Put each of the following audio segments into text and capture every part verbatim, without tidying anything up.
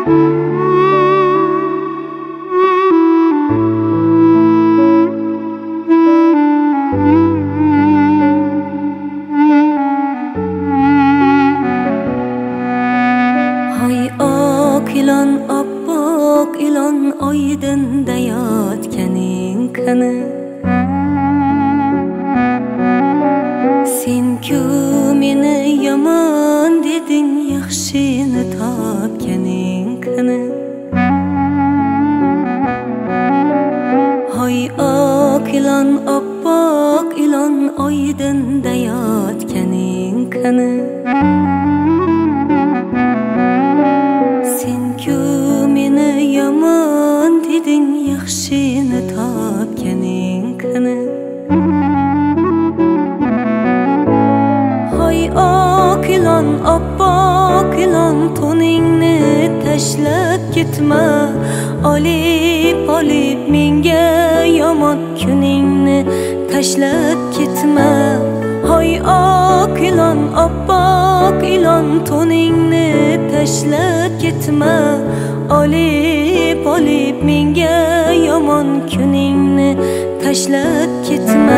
ilon oppoq ilon oydinda yotganing qani sen-ku meni yomon deding yaxshini topganing qani hoy oq ilon oppoq ilon oydinda yotganing qani yaxshini topganing qani hoy oq ilon oppoq ilon to'ningni tashlab ketma olib olib menga yomon kuningni tashlab ketma hoy oq ilon oppoq ilon to'ningni tashlab ketma olib olib menga yomon kuningni tashlab ketma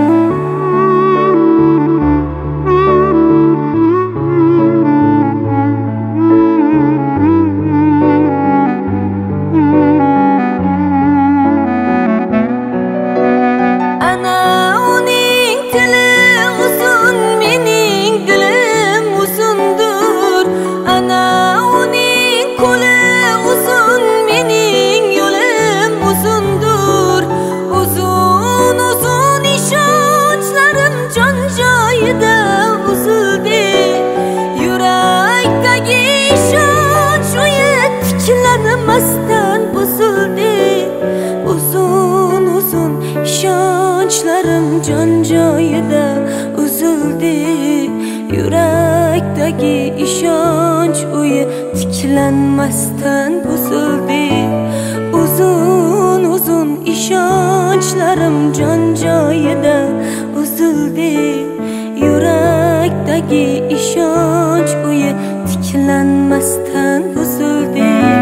Mastan bozuldi uzun uzun ishonchlarim jon joyida uzildi yurakdagi ishonch uyi tiklanmasdan buzildi uzun uzun ishonchlarim jon joyida uzildi yurakdagi ishonch uyi tiklanmasdan buzildi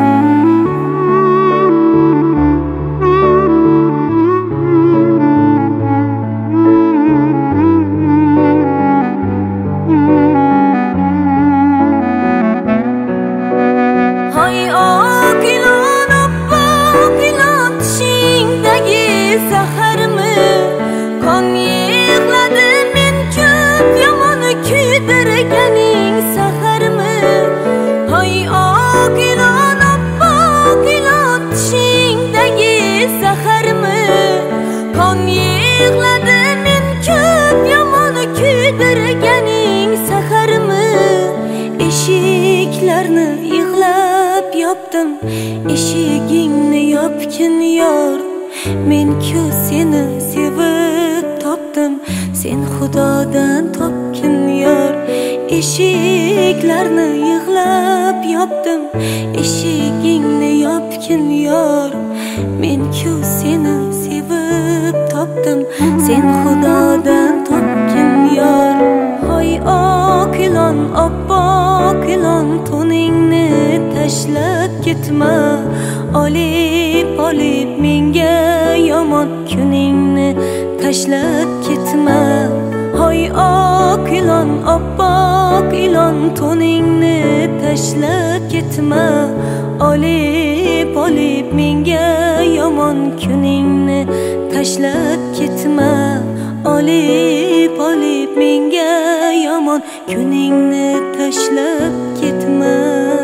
Eshiklarni yig'lab yopdim eshigingni yopgin yor men-ku seni sevib topdim sen xudodan topgin yor eshiklarni yig'lab yopdim eshigingni yopgin yor men-ku seni sevib topdim sen xudodan topgin yor hoy oq ilon oppoq ilon to'ningni tashlab ketma olib olib menga yomon kuningni tashlab ketma hoy oq ilon oppoq ilon to'ningni tashlab ketma olib olib menga yomon kuningni tashlab ketma olib olib menga yomon kuningni tashlab ketma